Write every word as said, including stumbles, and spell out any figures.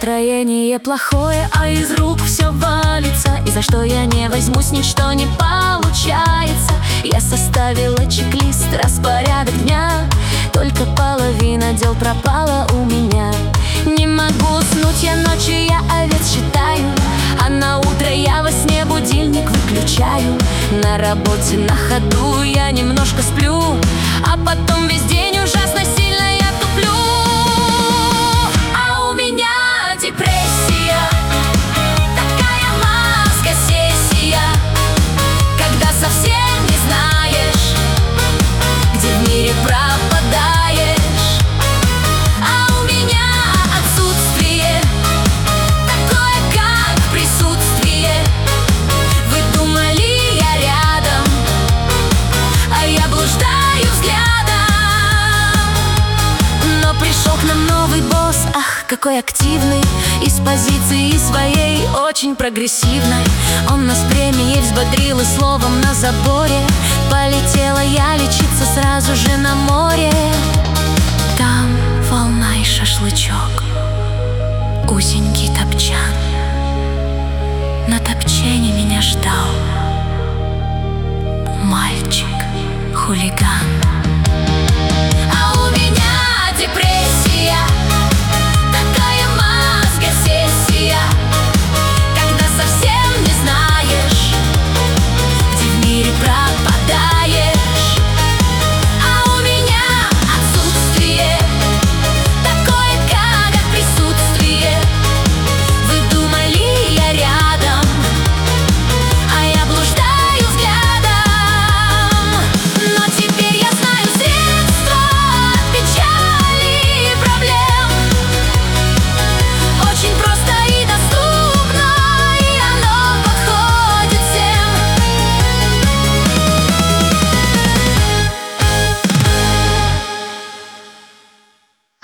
Настроение плохое, а из рук все валится. И за что я не возьмусь, ничто не получается. Я составила чек-лист, распорядок дня. Только половина дел пропала у меня. Не могу уснуть я ночью, я овец считаю, а на утро я во сне будильник выключаю. На работе на ходу я немножко сплю, а потом весь день ужасно сильно я туплю. А у меня депрессия, такая маска-сессия, когда совсем не знаешь, где в мире пропадаешь. А у меня отсутствие, такое как присутствие. Вы думали, я рядом, а я блуждаю взглядом. Но пришел к нам новый босс, ах, какой активный, из позиции своей очень прогрессивной. Он нас премией взбодрил и словом на заборе. Полетела я лечиться сразу же на море. Там волна и шашлычок, узенький топчан. На топчине меня ждал мальчик-хулиган.